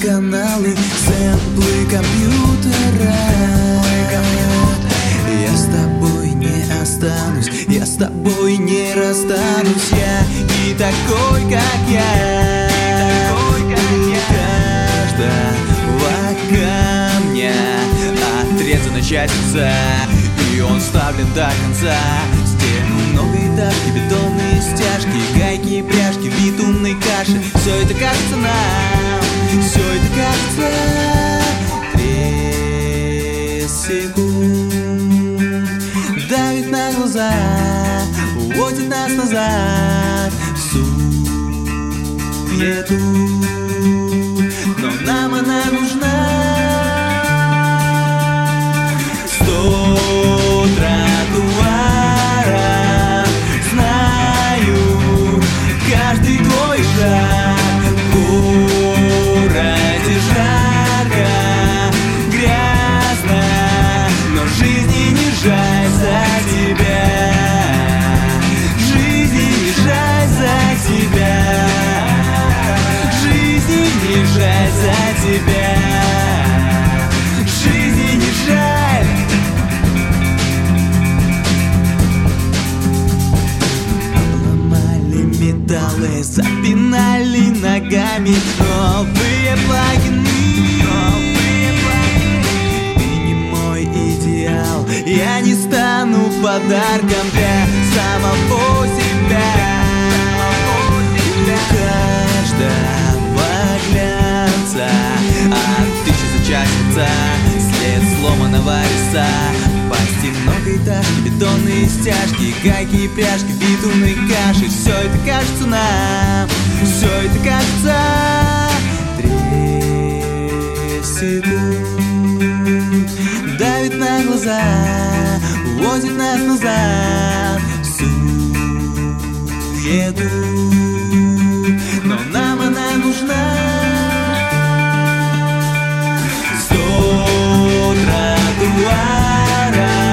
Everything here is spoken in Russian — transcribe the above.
каналы, сэмплы компьютера. Я с тобой не останусь, я с тобой не расстанусь. Я и такой, как я, каждого камня отрезана частица, и он вставлен до конца. Стену, многоэтажки, бетонные стяжки, гайки, пряжки, битумной каши. Все это кажется нам, все это кажется. 3 секунд давит на глаза, уводит нас назад в суету. Но нам она нужна. 100 тротуаров, знаю каждый твой шаг. В городе жарко, грязно, но жизни не жаль за тебя. Жизни не жаль за тебя. Жизни не жаль за тебя. Жизни не жаль. Обломали металлы, запинали ногами новые плагины. Ты не мой идеал, я не стану подарком для самого себя. Каждого глянца отыщется частица, след сломанного риса. Пасти многоэтажки, бетонные стяжки, гайки и пряжки, битумной каши. Все это кажется нам, все это кажется. 3 секунд давит на глаза, уводит нас назад в суету. Но нам она нужна. 100 тротуаров,